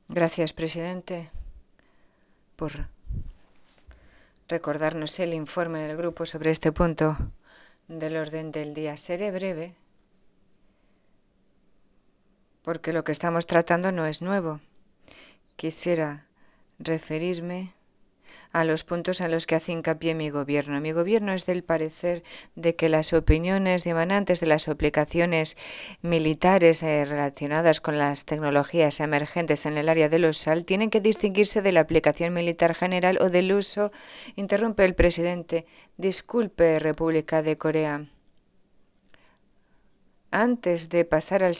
Gracias, presidente, por recordarnos el informe del grupo sobre este punto del orden del día. Seré breve, porque lo que estamos tratando no es nuevo. Quisiera referirme a los puntos en los que hace hincapié mi gobierno. Mi gobierno es del parecer de que las opiniones dimanantes de las aplicaciones militares relacionadas con las tecnologías emergentes en el área de los SAL tienen que distinguirse de la aplicación militar general o del uso. Interrumpe el presidente. Disculpe, República de Corea. Antes de pasar al